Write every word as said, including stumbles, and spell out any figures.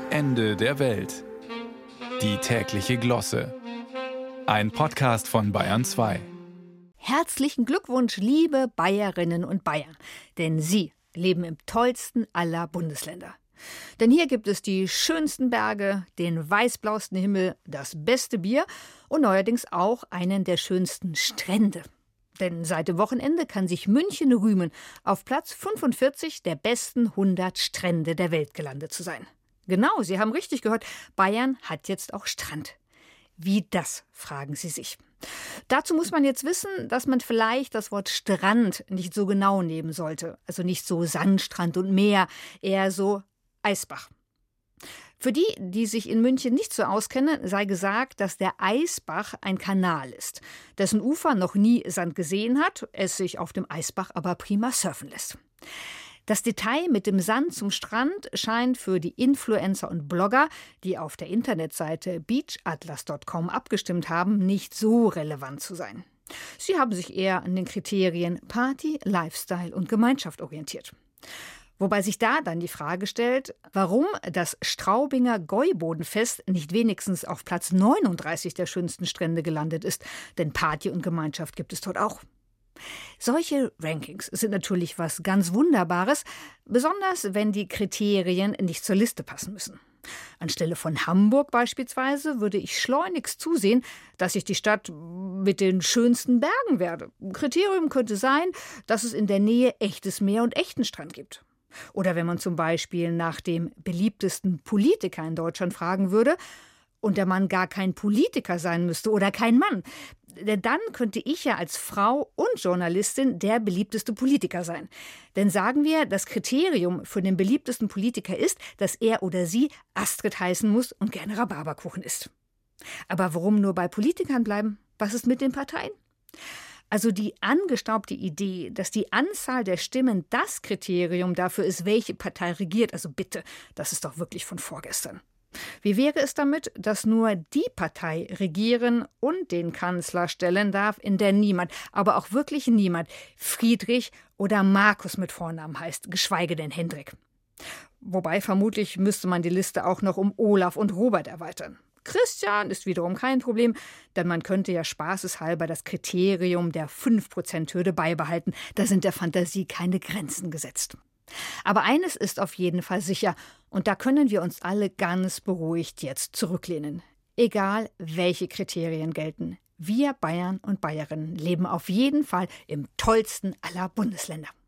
Ende der Welt. Die tägliche Glosse. Ein Podcast von Bayern zwei. Herzlichen Glückwunsch, liebe Bayerinnen und Bayern, denn Sie leben im tollsten aller Bundesländer. Denn hier gibt es die schönsten Berge, den weißblauesten Himmel, das beste Bier und neuerdings auch einen der schönsten Strände. Denn seit dem Wochenende kann sich München rühmen, auf Platz fünfundvierzig der besten hundert Strände der Welt gelandet zu sein. Genau, Sie haben richtig gehört, Bayern hat jetzt auch Strand. Wie das, fragen Sie sich. Dazu muss man jetzt wissen, dass man vielleicht das Wort Strand nicht so genau nehmen sollte. Also nicht so Sandstrand und Meer, eher so Eisbach. Für die, die sich in München nicht so auskennen, sei gesagt, dass der Eisbach ein Kanal ist, dessen Ufer noch nie Sand gesehen hat, es sich auf dem Eisbach aber prima surfen lässt. Das Detail mit dem Sand zum Strand scheint für die Influencer und Blogger, die auf der Internetseite beach atlas punkt com abgestimmt haben, nicht so relevant zu sein. Sie haben sich eher an den Kriterien Party, Lifestyle und Gemeinschaft orientiert. Wobei sich da dann die Frage stellt, warum das Straubinger Gäubodenfest nicht wenigstens auf Platz neununddreißig der schönsten Strände gelandet ist, denn Party und Gemeinschaft gibt es dort auch. Solche Rankings sind natürlich was ganz Wunderbares, besonders wenn die Kriterien nicht zur Liste passen müssen. Anstelle von Hamburg beispielsweise würde ich schleunigst zusehen, dass ich die Stadt mit den schönsten Bergen werde. Kriterium könnte sein, dass es in der Nähe echtes Meer und echten Strand gibt. Oder wenn man zum Beispiel nach dem beliebtesten Politiker in Deutschland fragen würde und der Mann gar kein Politiker sein müsste oder kein Mann, dann könnte ich ja als Frau und Journalistin der beliebteste Politiker sein. Denn sagen wir, das Kriterium für den beliebtesten Politiker ist, dass er oder sie Astrid heißen muss und gerne Rhabarberkuchen isst. Aber warum nur bei Politikern bleiben? Was ist mit den Parteien? Also die angestaubte Idee, dass die Anzahl der Stimmen das Kriterium dafür ist, welche Partei regiert, also bitte, das ist doch wirklich von vorgestern. Wie wäre es damit, dass nur die Partei regieren und den Kanzler stellen darf, in der niemand, aber auch wirklich niemand, Friedrich oder Markus mit Vornamen heißt, geschweige denn Hendrik. Wobei vermutlich müsste man die Liste auch noch um Olaf und Robert erweitern. Christian ist wiederum kein Problem, denn man könnte ja spaßeshalber das Kriterium der fünf Prozent Hürde beibehalten. Da sind der Fantasie keine Grenzen gesetzt. Aber eines ist auf jeden Fall sicher, und da können wir uns alle ganz beruhigt jetzt zurücklehnen. Egal, welche Kriterien gelten, wir Bayern und Bayerinnen leben auf jeden Fall im tollsten aller Bundesländer.